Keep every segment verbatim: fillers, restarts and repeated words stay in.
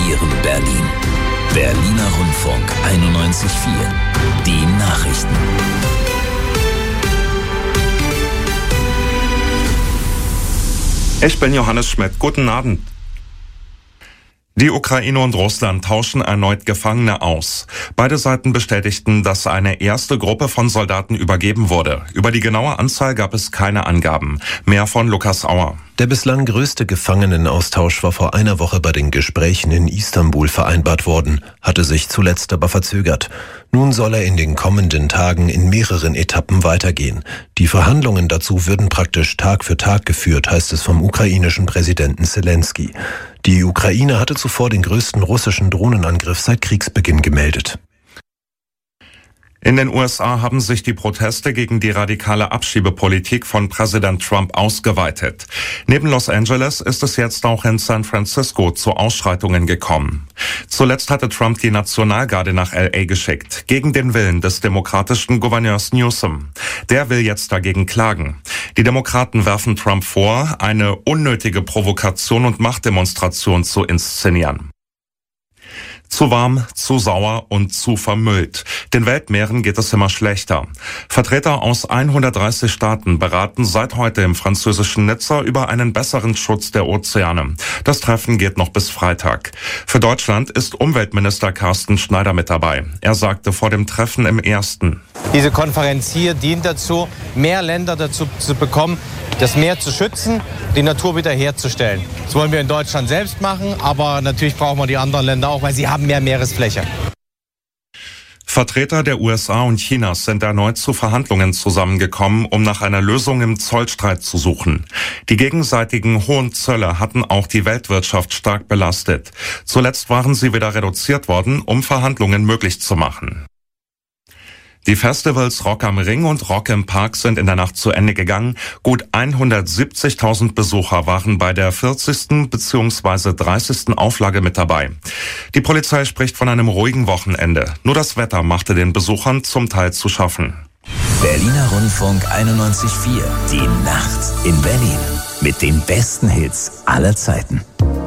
informieren Berlin. Berliner Rundfunk einundneunzig Komma vier. Die Nachrichten. Ich bin Johannes Schmidt. Guten Abend. Die Ukraine und Russland tauschen erneut Gefangene aus. Beide Seiten bestätigten, dass eine erste Gruppe von Soldaten übergeben wurde. Über die genaue Anzahl gab es keine Angaben. Mehr von Lukas Auer. Der bislang größte Gefangenenaustausch war vor einer Woche bei den Gesprächen in Istanbul vereinbart worden, hatte sich zuletzt aber verzögert. Nun soll er in den kommenden Tagen in mehreren Etappen weitergehen. Die Verhandlungen dazu würden praktisch Tag für Tag geführt, heißt es vom ukrainischen Präsidenten Selenskyj. Die Ukraine hatte zuvor den größten russischen Drohnenangriff seit Kriegsbeginn gemeldet. In den U S A haben sich die Proteste gegen die radikale Abschiebepolitik von Präsident Trump ausgeweitet. Neben Los Angeles ist es jetzt auch in San Francisco zu Ausschreitungen gekommen. Zuletzt hatte Trump die Nationalgarde nach L A geschickt, gegen den Willen des demokratischen Gouverneurs Newsom. Der will jetzt dagegen klagen. Die Demokraten werfen Trump vor, eine unnötige Provokation und Machtdemonstration zu inszenieren. Zu warm, zu sauer und zu vermüllt. Den Weltmeeren geht es immer schlechter. Vertreter aus hundertdreißig Staaten beraten seit heute im französischen Nizza über einen besseren Schutz der Ozeane. Das Treffen geht noch bis Freitag. Für Deutschland ist Umweltminister Carsten Schneider mit dabei. Er sagte vor dem Treffen im Ersten: Diese Konferenz hier dient dazu, mehr Länder dazu zu bekommen, das Meer zu schützen, die Natur wiederherzustellen. Das wollen wir in Deutschland selbst machen, aber natürlich brauchen wir die anderen Länder auch, weil sie haben mehr Meeresfläche. Vertreter der U S A und Chinas sind erneut zu Verhandlungen zusammengekommen, um nach einer Lösung im Zollstreit zu suchen. Die gegenseitigen hohen Zölle hatten auch die Weltwirtschaft stark belastet. Zuletzt waren sie wieder reduziert worden, um Verhandlungen möglich zu machen. Die Festivals Rock am Ring und Rock im Park sind in der Nacht zu Ende gegangen. Gut hundertsiebzigtausend Besucher waren bei der vierzigsten bzw. dreißigsten Auflage mit dabei. Die Polizei spricht von einem ruhigen Wochenende. Nur das Wetter machte den Besuchern zum Teil zu schaffen. Berliner Rundfunk einundneunzig Komma vier. Die Nacht in Berlin. Mit den besten Hits aller Zeiten.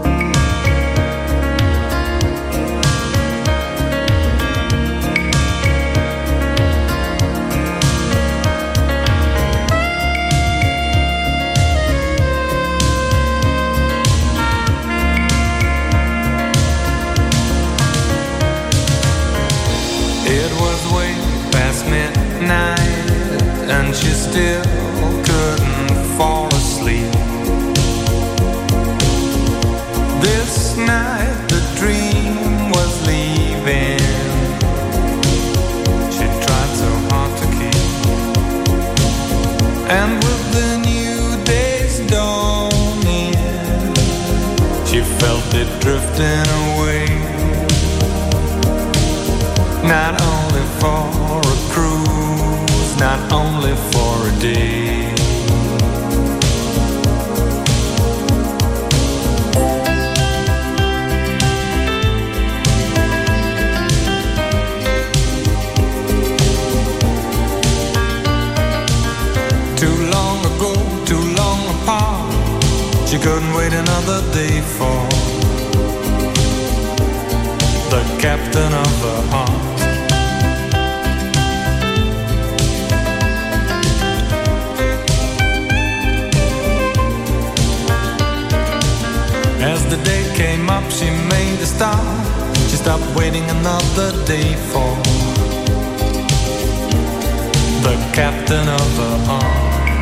It was way past midnight and she still couldn't fall asleep. This night the dream was leaving. She tried so hard to keep. And with the new day's dawning, she felt it drifting away. Not only for a cruise, not only for a day. Too long ago, too long apart, she couldn't wait another day for the captain of her heart. As the day came up, she made a stop. She stopped waiting another day for the captain of her heart.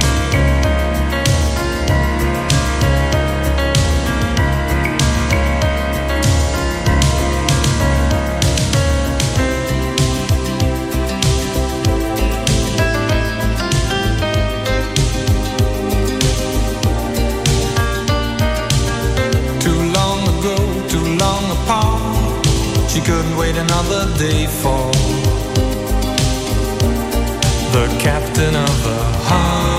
She couldn't wait another day for the captain of her heart.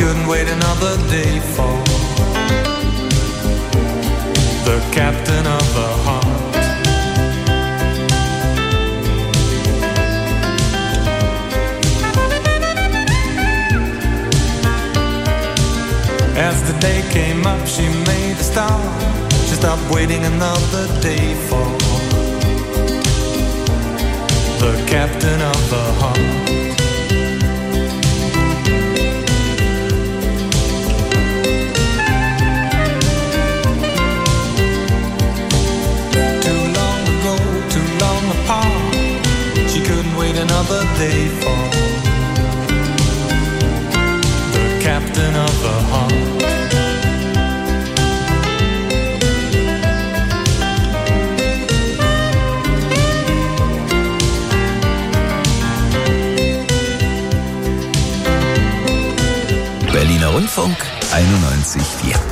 couldn't wait another day for the captain of the heart. As the day came up, she made a start. She stopped waiting another day for the captain of the heart. Too long ago, too long apart, she couldn't wait another day for the captain of the heart. Berliner Rundfunk einundneunzig Komma vier.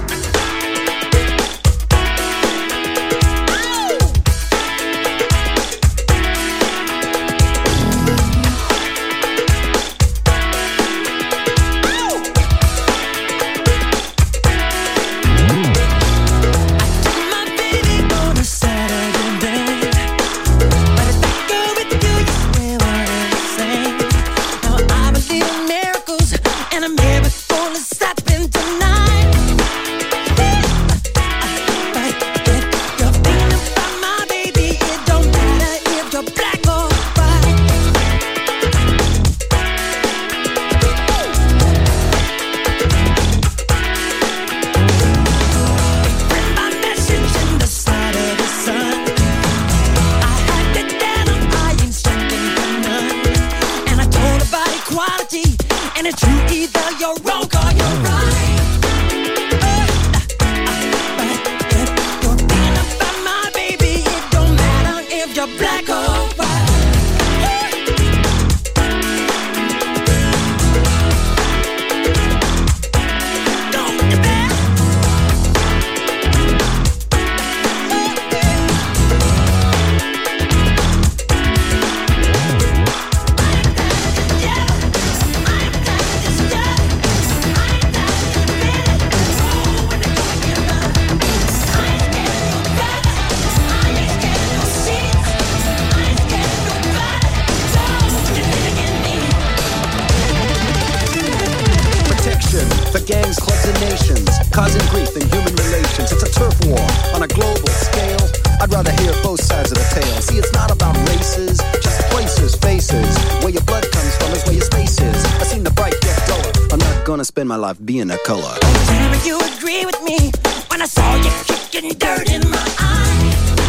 Spend my life being a color. Tell me you agree with me when I saw you kicking dirt in my eye.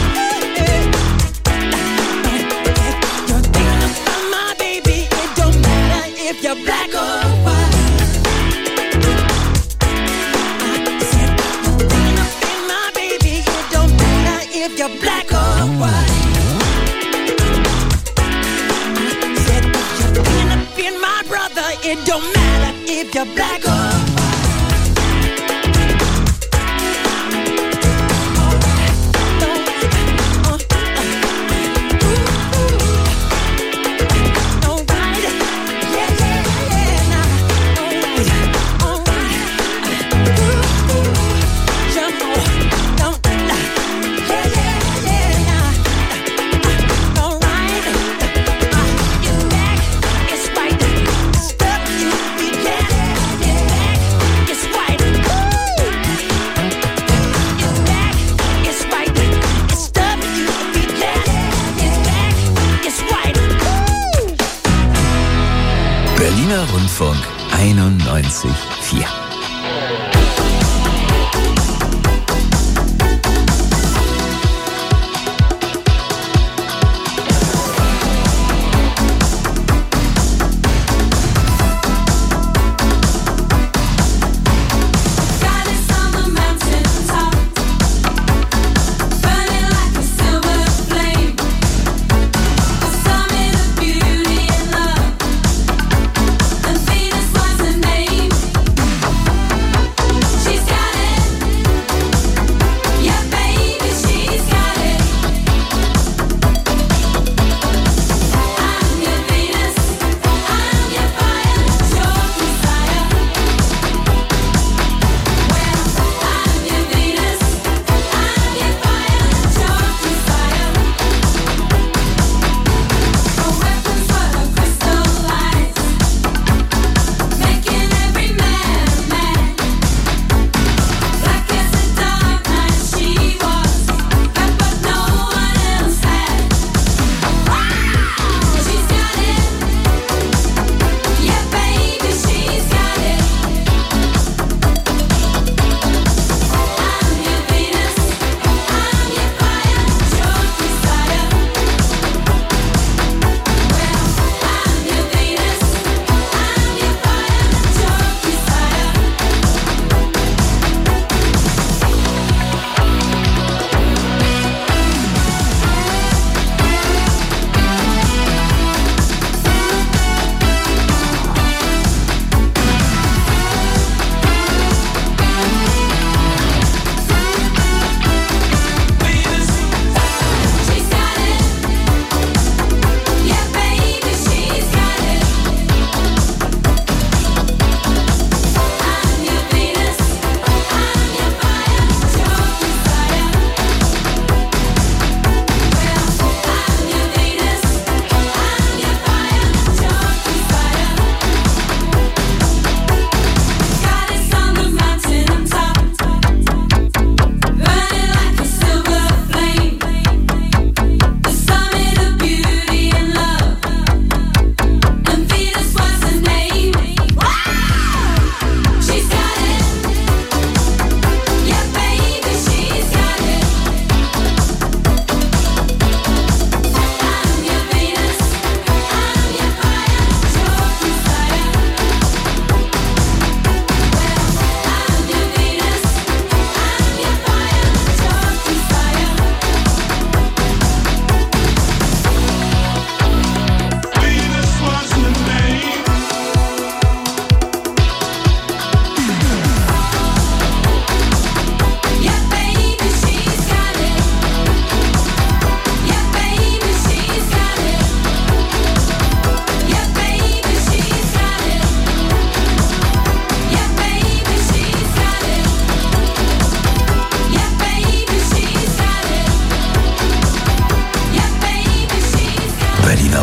You're thinking about my baby. It don't matter if you're black or white. I said you're thinking about my baby. It don't matter if you're black or white. I said you're thinking about my brother. It don't matter if you're black or white. Berliner Rundfunk einundneunzig Komma vier. Venus was the name.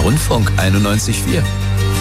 Rundfunk einundneunzig Komma vier.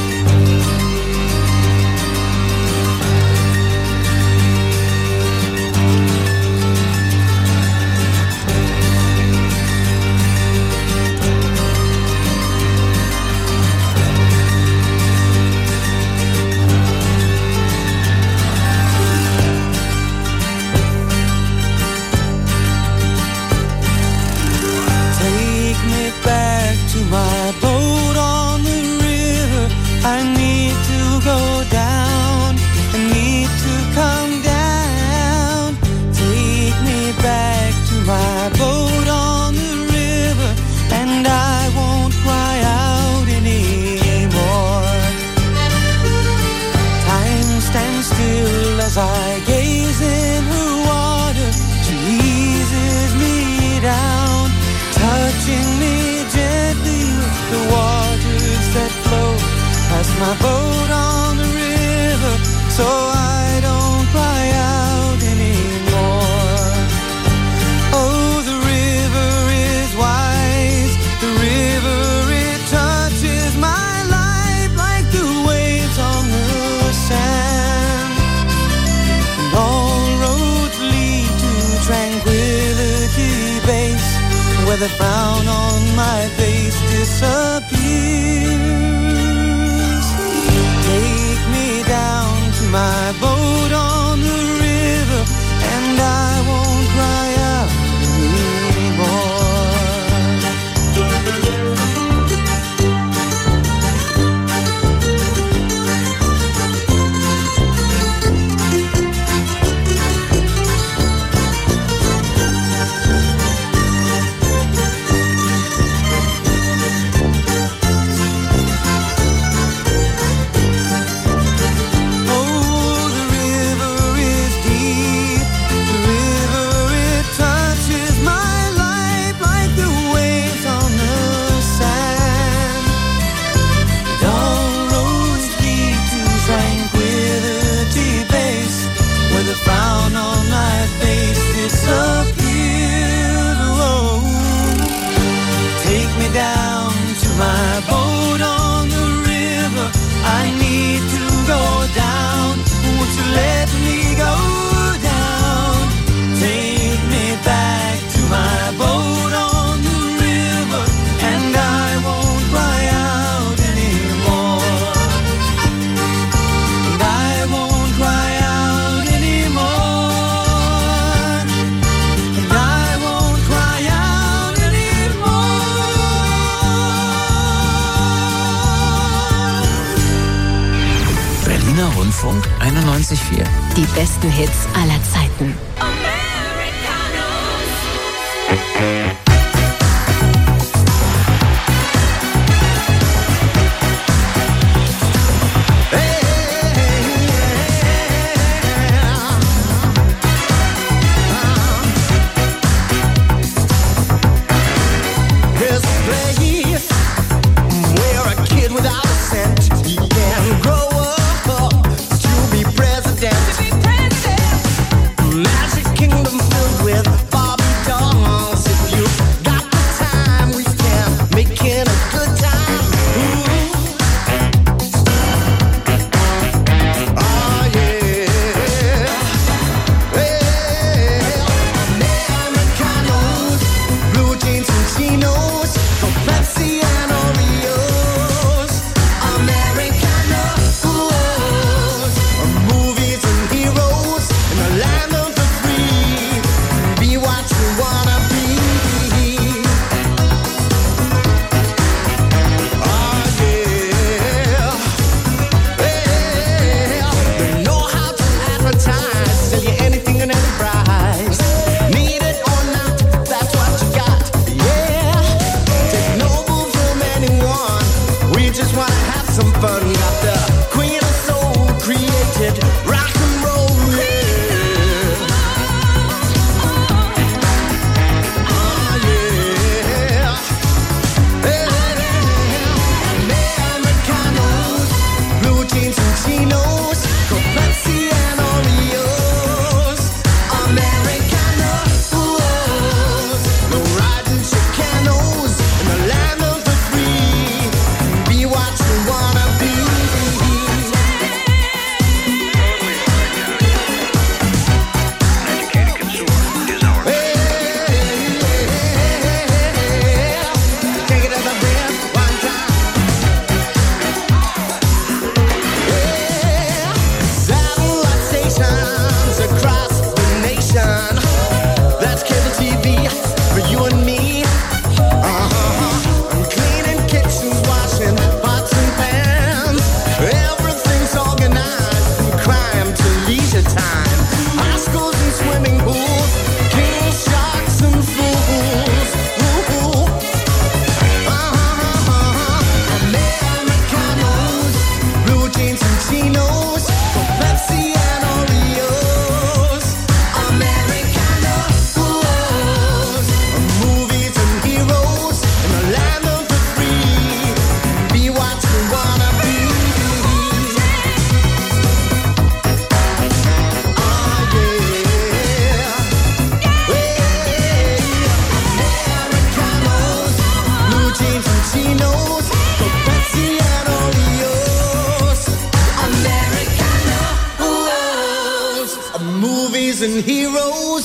My boat on the river, so I don't cry out anymore. Oh, the river is wise, the river, it touches my life like the waves on the sand. And all roads lead to Tranquility Base, where the frown on my face disappears. My boat on the river, and I won't cry out Rundfunk einundneunzig Komma vier. Die besten Hits aller Zeiten.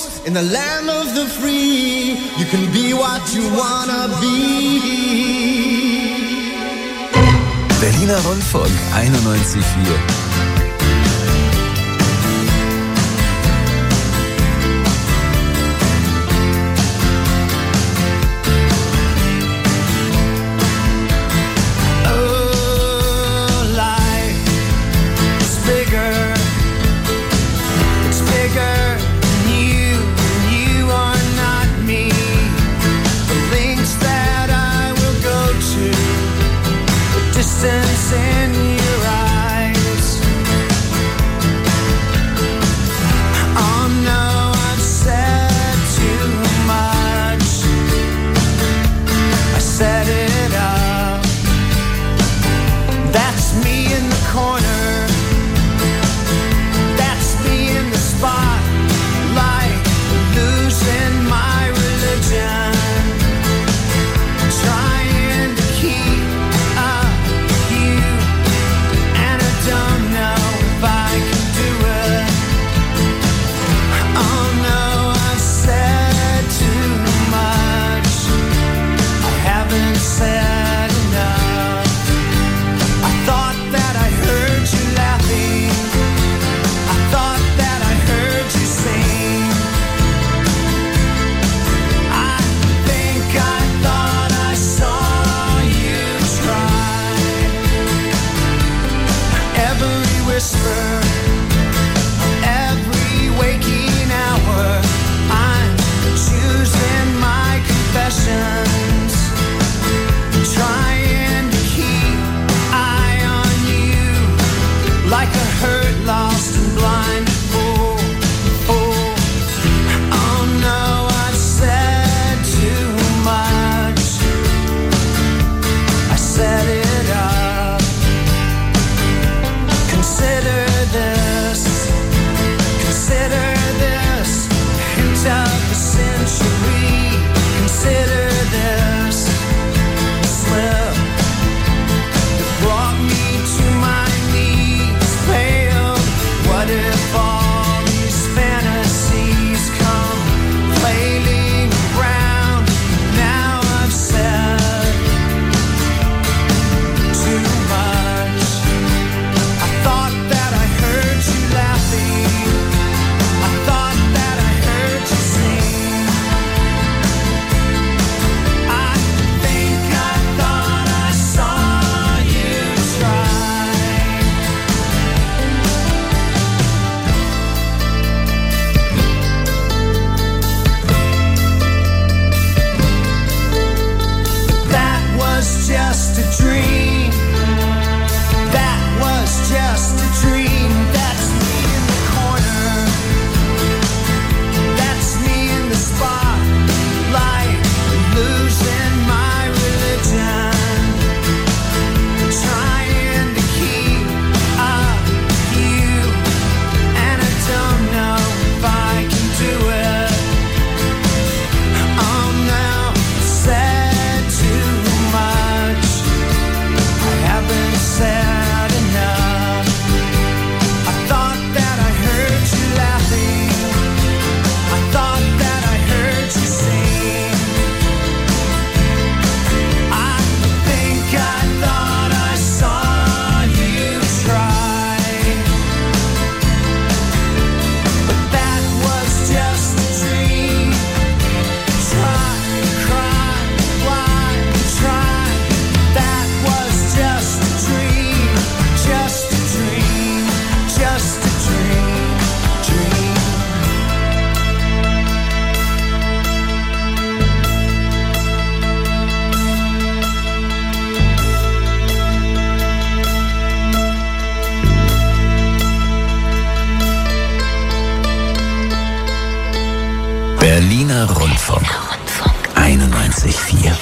voice in the land of the free. You can be what you wanna be. Berliner Rundfunk einundneunzig Komma vier. Distance in your eyes. Oh no, I've said too much. I set it up. That's me in the corner. That's me in the spotlight, losing my religion. Trying to keep up. Don't know if I can do it. Oh no, I've said too much. I haven't said enough. I thought that I heard you laughing. I thought that I heard you sing. I think I thought I saw you try. Every whisper, every waking hour, I'm choosing my confessions, trying to keep eye on you, like a hurt, lost and blind fool. Oh, oh no, I've said too much. I set it up. Consider this, consider this, hint of the century. Consider this slip that brought me to my knees, pale. What if all these fantasies come flailing around? Now I've said too much. I thought that I heard you laughing. I thought that I heard you sing. I think I thought I saw you try. That was just a dream. That was just a dream. That's me in the corner. That's me in the spotlight, losing my religion. Trying to keep up with you, and I don't know if I can do it. Oh no, said too much. I haven't said enough. I thought that I heard you laughing. I thought that I heard you sing. I think I thought I saw you try. But that was just a dream. Try, cry, why try? That was just a dream, just a dream, just a dream, dream. Berliner Rundfunk einundneunzig Komma vier.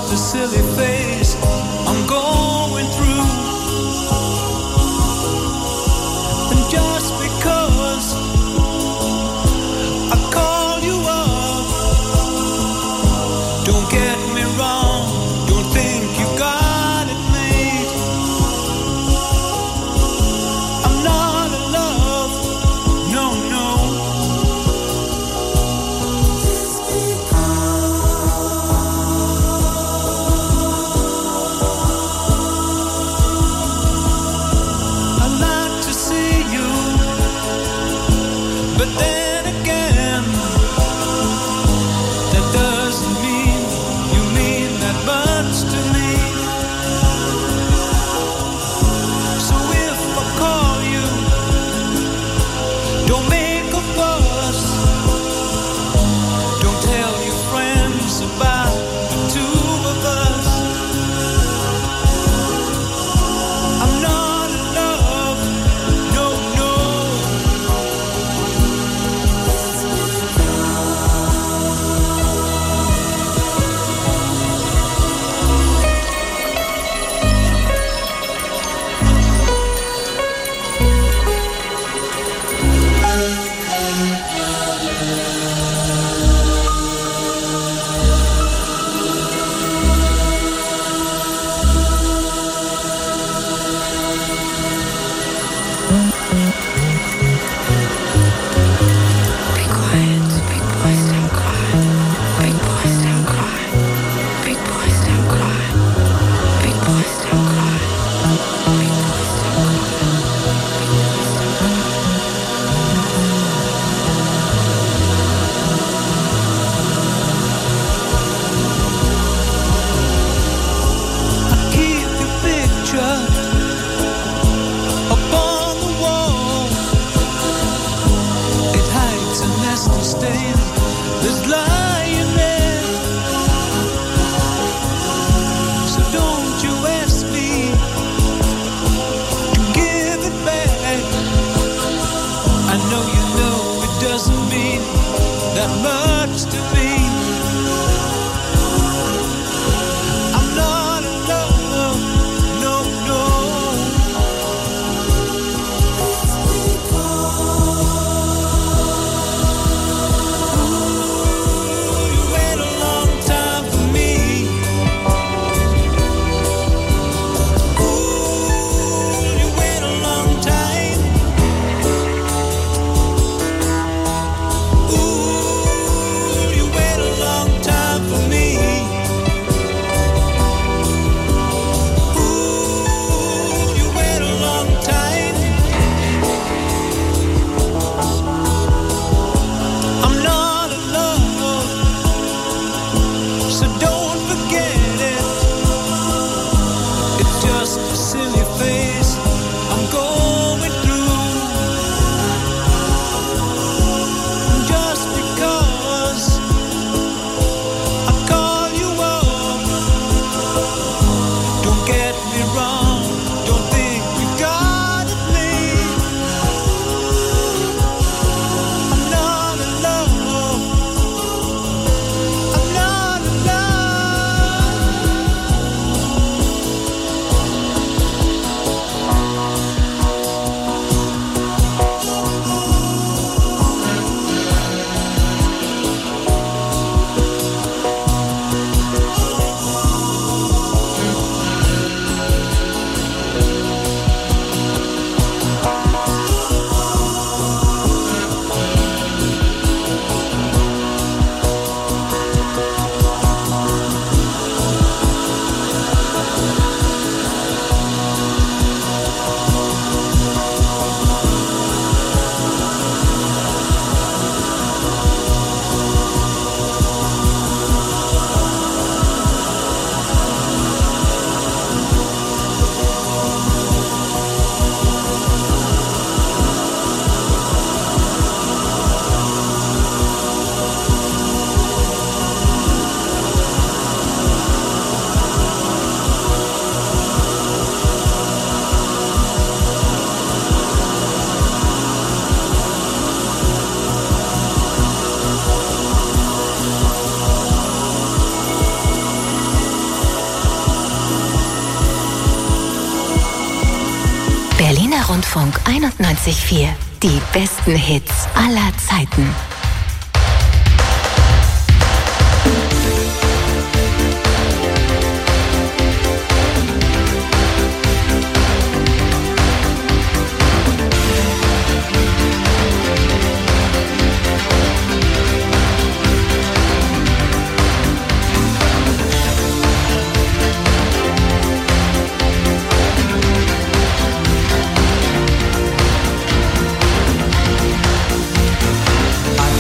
the silly face I'm going through. And just because I call you up, don't get me wrong, don't think you got it made. I'm not in love, no, no. I'd like to see you, but then again, that doesn't mean you mean that much to me. So if I call you, don't make a fuss. Don't tell your friends about the two of us. I'm not in love, no, no. Be quiet, big boys don't cry. Big boys don't cry. Big boys don't cry. Big boys don't cry. Big boys don't I keep your picture up on the wall. It hides a nasty stain that's lying there. So don't you ask me to give it back. I know you know it doesn't mean that much to me. I'm not in love, no, no. Ooh. Rundfunk einundneunzig Komma vier. Die besten Hits aller Zeiten. I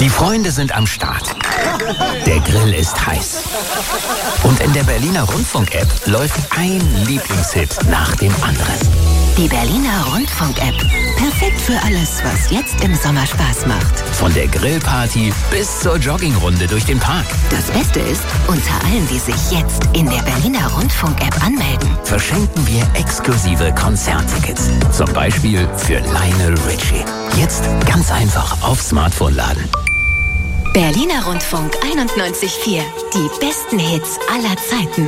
Die Freunde sind am Start. Der Grill ist heiß. Und in der Berliner Rundfunk-App läuft ein Lieblingshit nach dem anderen. Die Berliner Rundfunk-App. Perfekt für alles, was jetzt im Sommer Spaß macht. Von der Grillparty bis zur Joggingrunde durch den Park. Das Beste ist, unter allen, die sich jetzt in der Berliner Rundfunk-App anmelden, verschenken wir exklusive Konzerttickets. Zum Beispiel für Lionel Richie. Jetzt ganz einfach auf Smartphone laden. Berliner Rundfunk einundneunzig Komma vier. Die besten Hits aller Zeiten.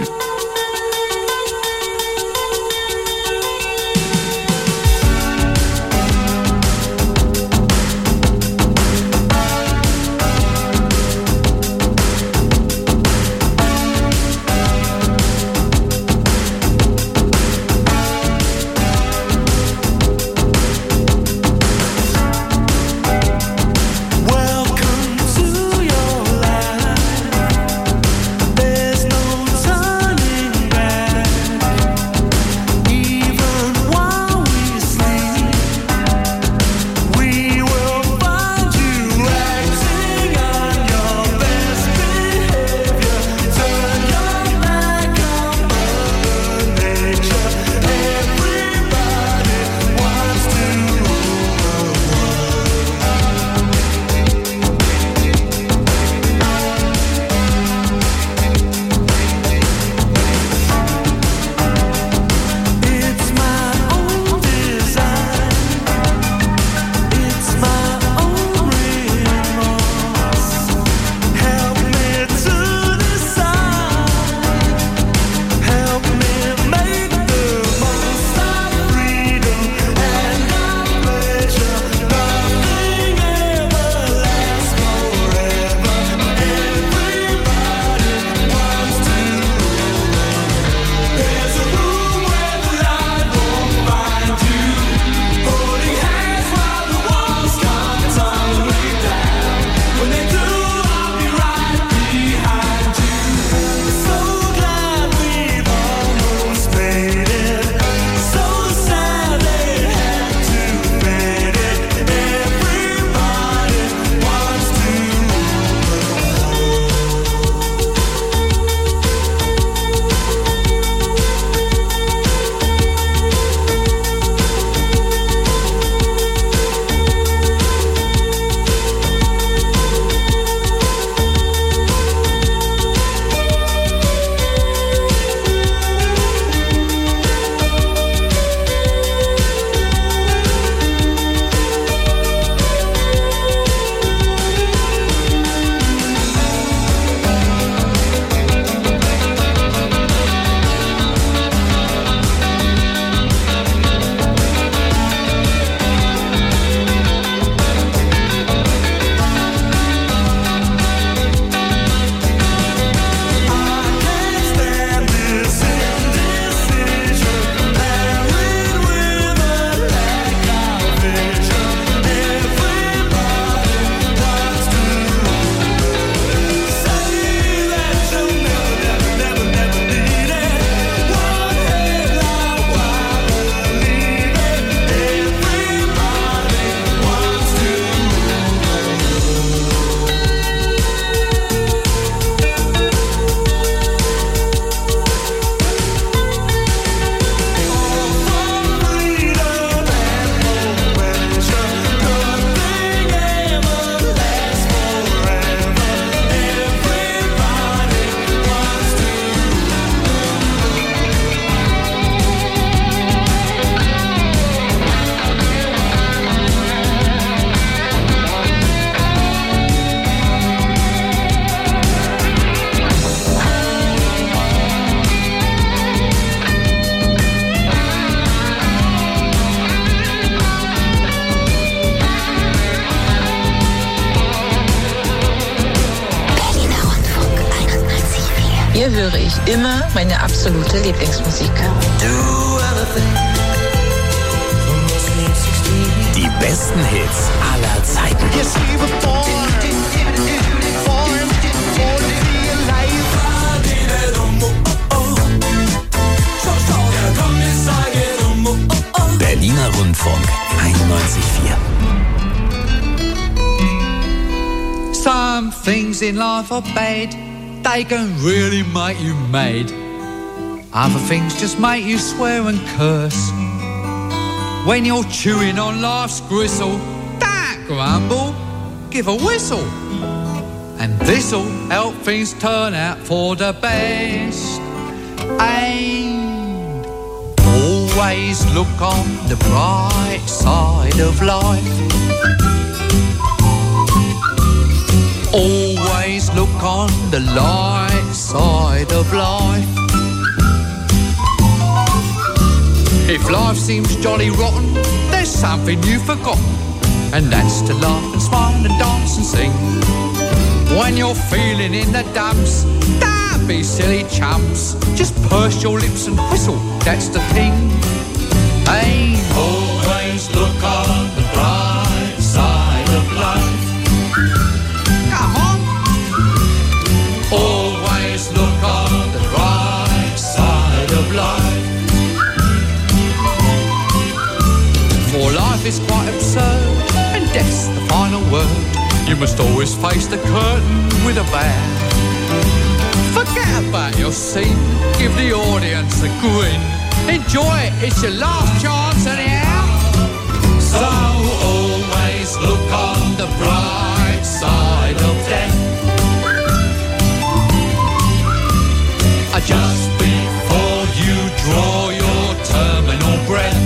Hier höre ich immer meine absolute Lieblingsmusik. Die besten Hits aller Zeiten. Berliner Rundfunk einundneunzig Komma vier. things in life are bad. They can really make you mad. Other things just make you swear and curse. When you're chewing on life's gristle, don't grumble, give a whistle. And this'll help things turn out for the best. And always look on the bright side of life. Always look on the light side of life. If life seems jolly rotten, there's something you've forgotten, and that's to laugh and smile and dance and sing. When you're feeling in the dumps, don't be silly chumps. Just purse your lips and whistle, that's the thing. Hey, always look on the bright side of life. Come on. Always look on the bright side of life. For life is quite absurd, and death's the final word. You must always face the curtain with a bow. Forget about your scene, give the audience a grin. Enjoy it, it's your last chance anyhow. So always look on the bright side of death. Just before you draw your terminal breath.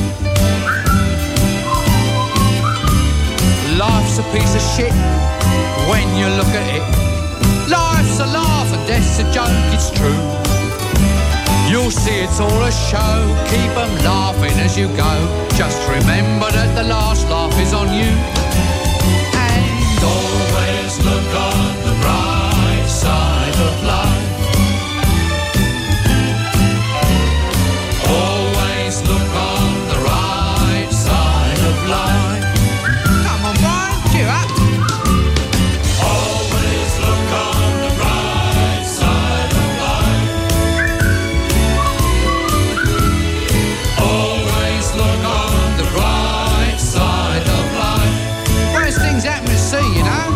Life's a piece of shit when you look at it. Life's a laugh and death's a joke, it's true. You'll see it's all a show, keep them laughing as you go. Just remember that the last laugh is on you. And always look on the bright side of life. Always look on the right side of life. Come on, Brian, cheer up. Always look on the right side of life. Always look on the right side of life. Worst things happen to see, you know.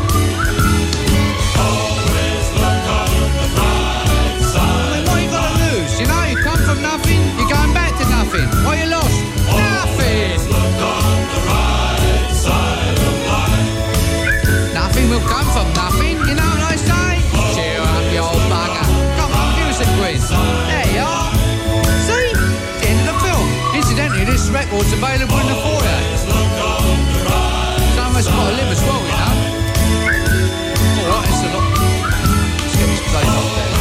Always look on the right side. I mean, what you got to lose? You know, you come from nothing, you're going back to nothing. What you lost? Nothing. Look on the right side of life. Nothing will come from nothing, you know what I say? Cheer up, you old bugger. Come on, give us a quiz. There you are. See? It's the end of the film. Incidentally, this record's available in the foyer. Someone's got to live as well, you know. Alright, it's a lot. Let's get this place off there.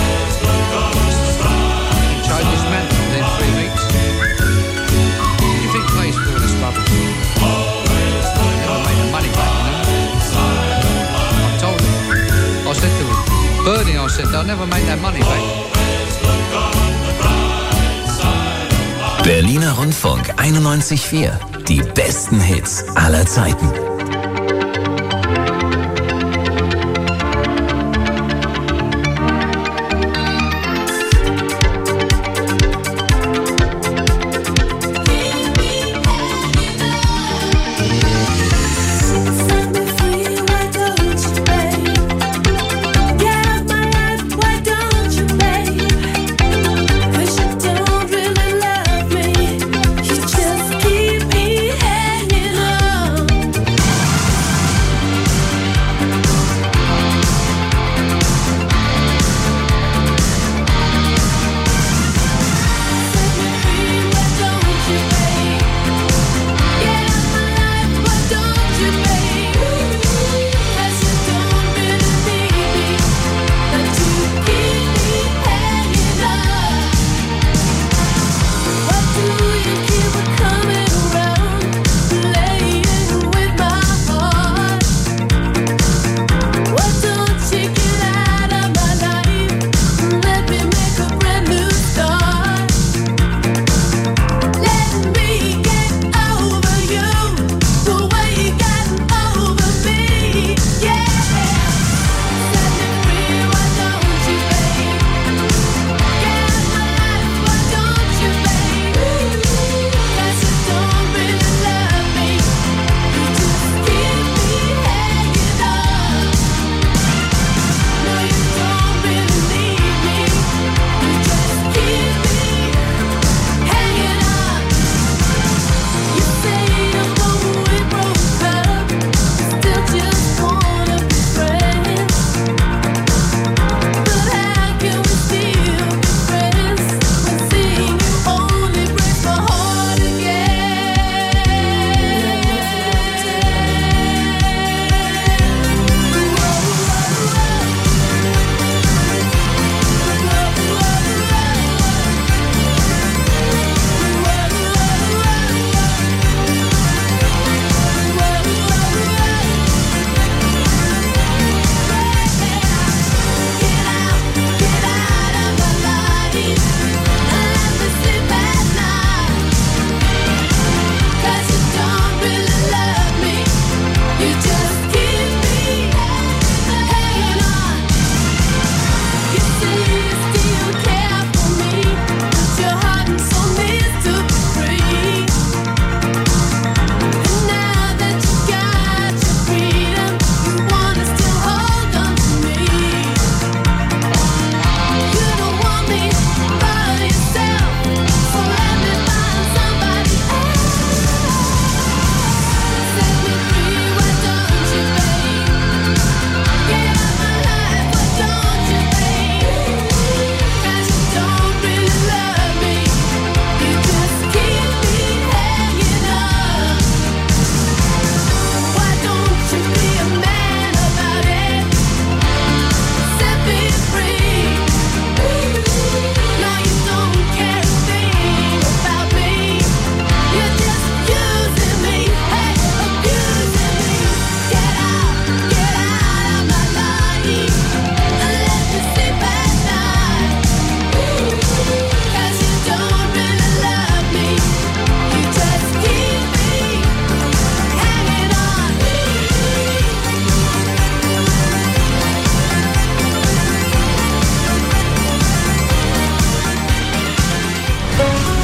Change this man within three weeks. What do you think pays for all this rubbish? Never made the money back, you know. I told him. I said to him, Bernie, I said, they'll never make that money back. Berliner Rundfunk einundneunzig Komma vier. Die besten Hits aller Zeiten. Just keep me hanging on.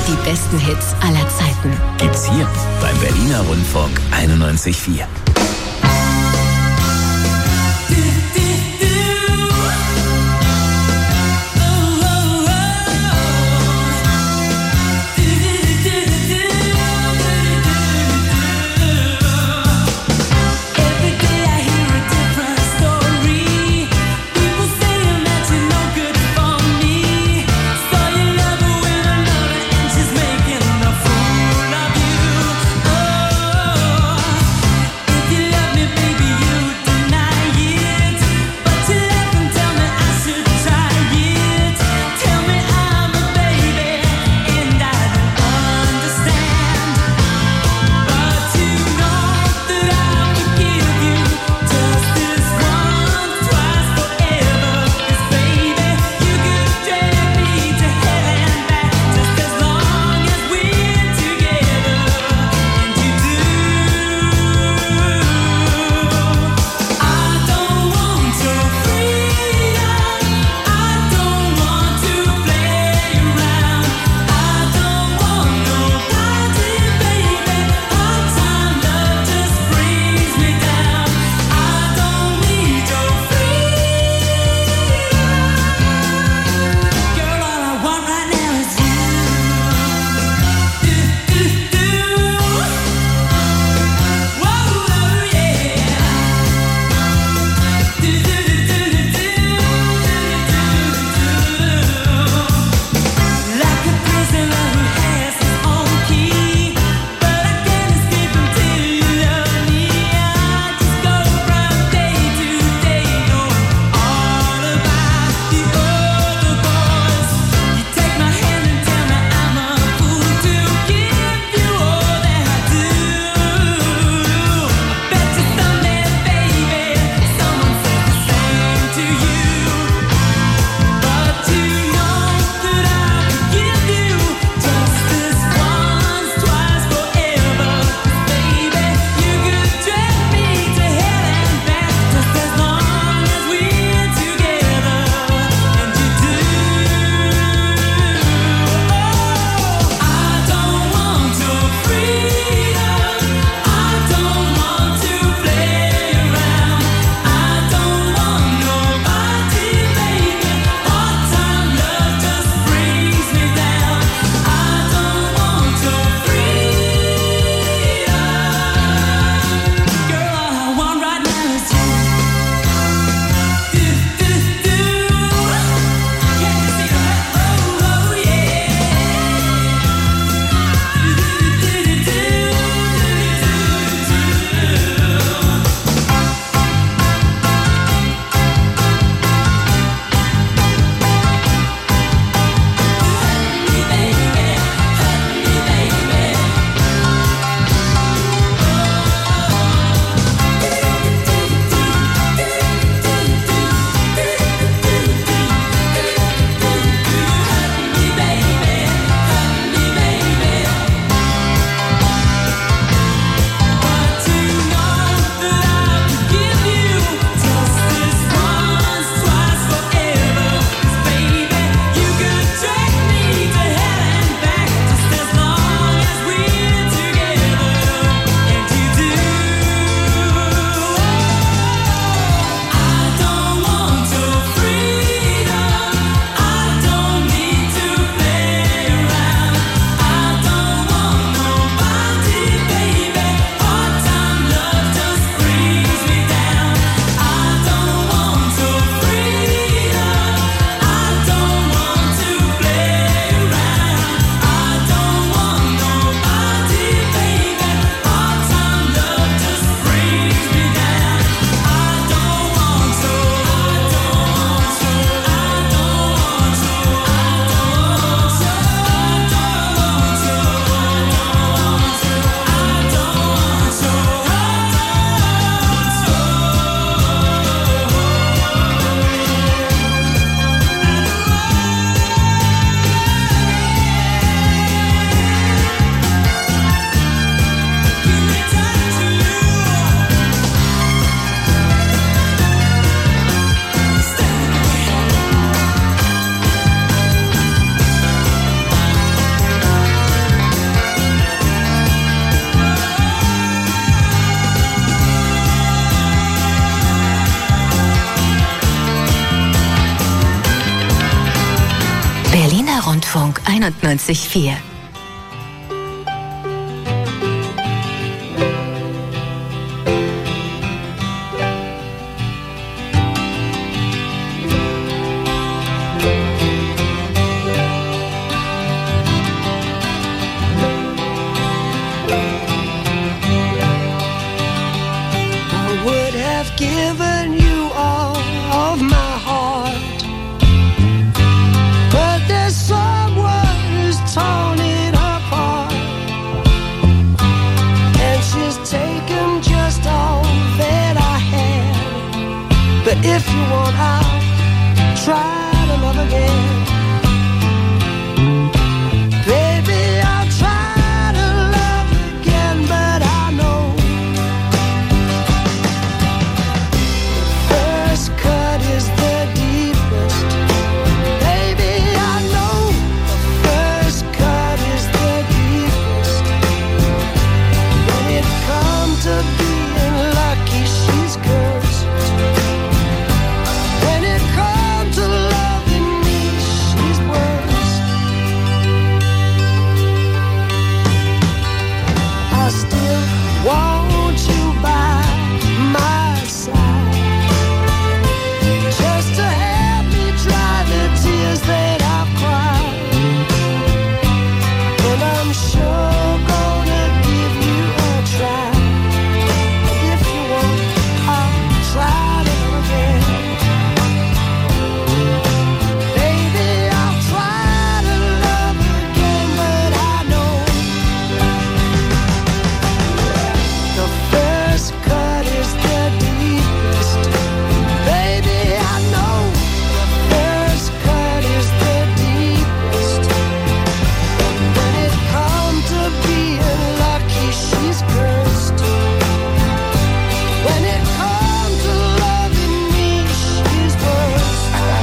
Die besten Hits aller Zeiten. Gibt's hier beim Berliner Rundfunk einundneunzig Komma vier. If Berliner Rundfunk einundneunzig Komma vier. If you want, I'll try to love again. Baby, I'll try to love again, but I know the first cut is the deepest. Baby, I know the first cut is the deepest. When it comes to being lucky, she's cursed. Won't you by my side, just to help me dry the tears that I've cried? And I'm sure gonna give you a try. And if you want, I'll try to love again. Baby, I'll try to love again, but I know the first cut is the deepest. Baby, I know the first cut is the deepest. When it comes to being lucky, she's cursed. When it comes to loving me, she's worse.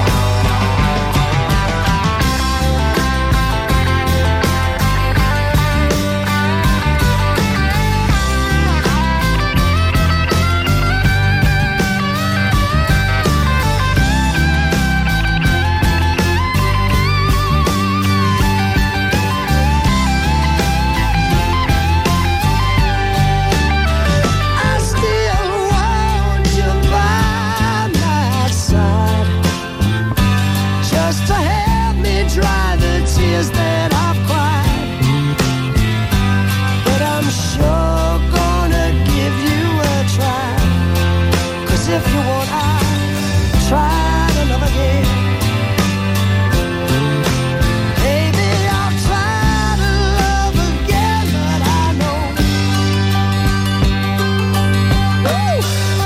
I still want you by my side, just to help me dry the tears that I've cried. But I'm sure gonna give you a try. 'Cause if you want, I'll try to love again. Baby, I'll try to love again, but I know Woo!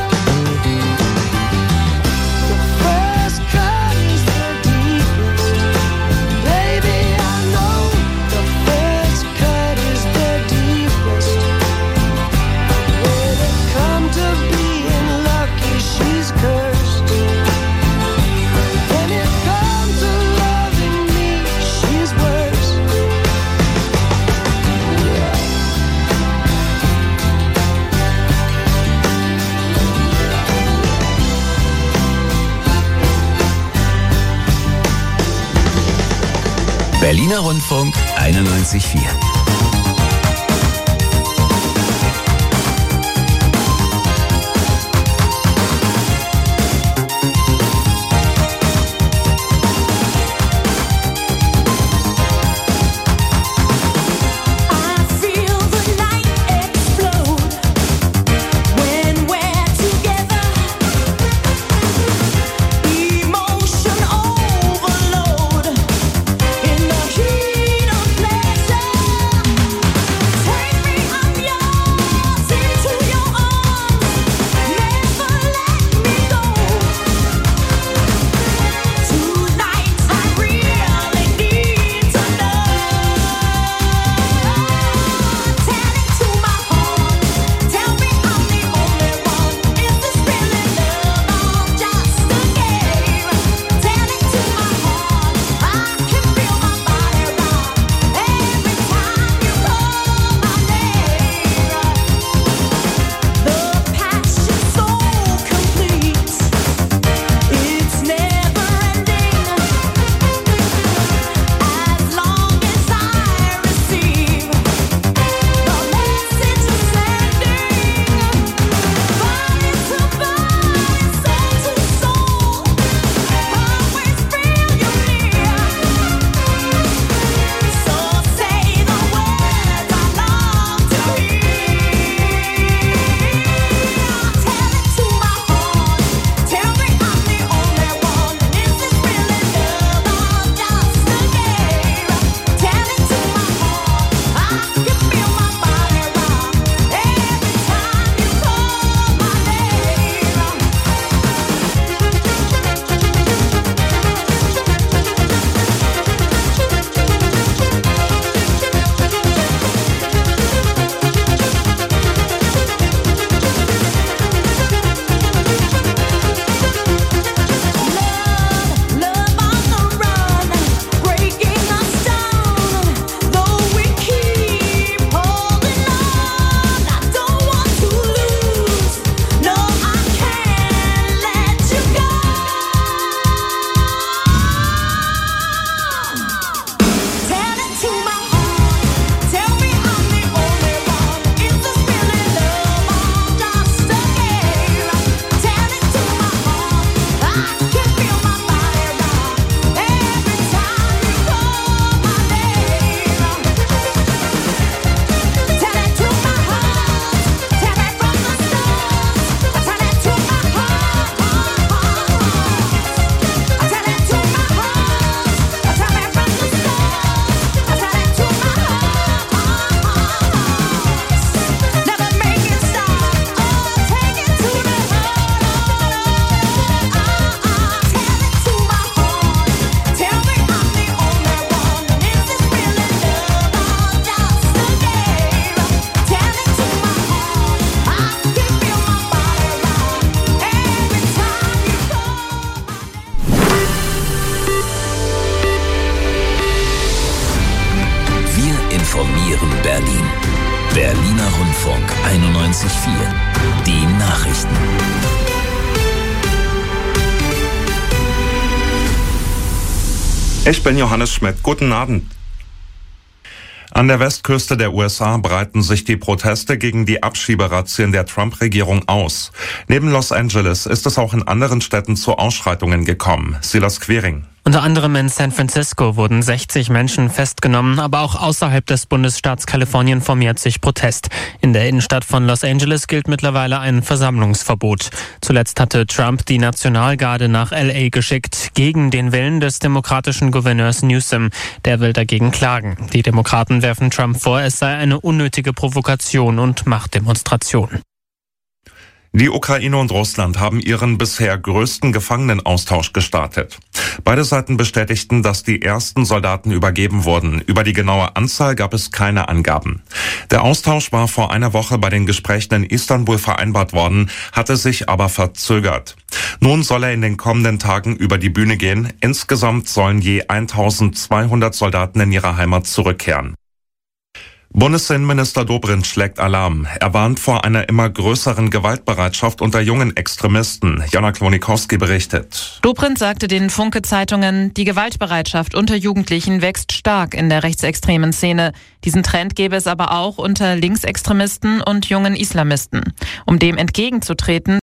The first cut is the deepest. Baby, I know the first cut is the deepest. When it comes to being lucky, she's cursed. When it comes to loving me, she's worse. Berliner Rundfunk einundneunzig Komma vier. I feel the night explode when we're together. Emotion overload in the heat of pleasure. informieren Berlin. Berliner Rundfunk einundneunzig Komma vier. Die Nachrichten. Ich bin Johannes Schmidt. Guten Abend. An der Westküste der U S A breiten sich die Proteste gegen die Abschieberazzien der Trump-Regierung aus. Neben Los Angeles ist es auch in anderen Städten zu Ausschreitungen gekommen. Silas Quering. Unter anderem in San Francisco wurden sechzig Menschen festgenommen, aber auch außerhalb des Bundesstaats Kalifornien formiert sich Protest. In der Innenstadt von Los Angeles gilt mittlerweile ein Versammlungsverbot. Zuletzt hatte Trump die Nationalgarde nach L A geschickt, gegen den Willen des demokratischen Gouverneurs Newsom. Der will dagegen klagen. Die Demokraten werfen Trump vor, es sei eine unnötige Provokation und Machtdemonstration. Die Ukraine und Russland haben ihren bisher größten Gefangenenaustausch gestartet. Beide Seiten bestätigten, dass die ersten Soldaten übergeben wurden. Über die genaue Anzahl gab es keine Angaben. Der Austausch war vor einer Woche bei den Gesprächen in Istanbul vereinbart worden, hatte sich aber verzögert. Nun soll er in den kommenden Tagen über die Bühne gehen. Insgesamt sollen je eintausendzweihundert Soldaten in ihre Heimat zurückkehren. Bundesinnenminister Dobrindt schlägt Alarm. Er warnt vor einer immer größeren Gewaltbereitschaft unter jungen Extremisten. Jana Klonikowski berichtet. Dobrindt sagte den Funke-Zeitungen, die Gewaltbereitschaft unter Jugendlichen wächst stark in der rechtsextremen Szene. Diesen Trend gäbe es aber auch unter Linksextremisten und jungen Islamisten. Um dem entgegenzutreten,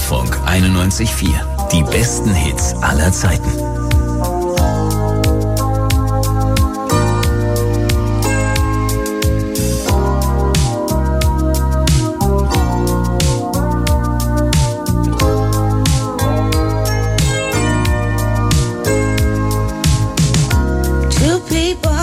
Rundfunk einundneunzig Komma vier. Die besten Hits aller Zeiten. Two people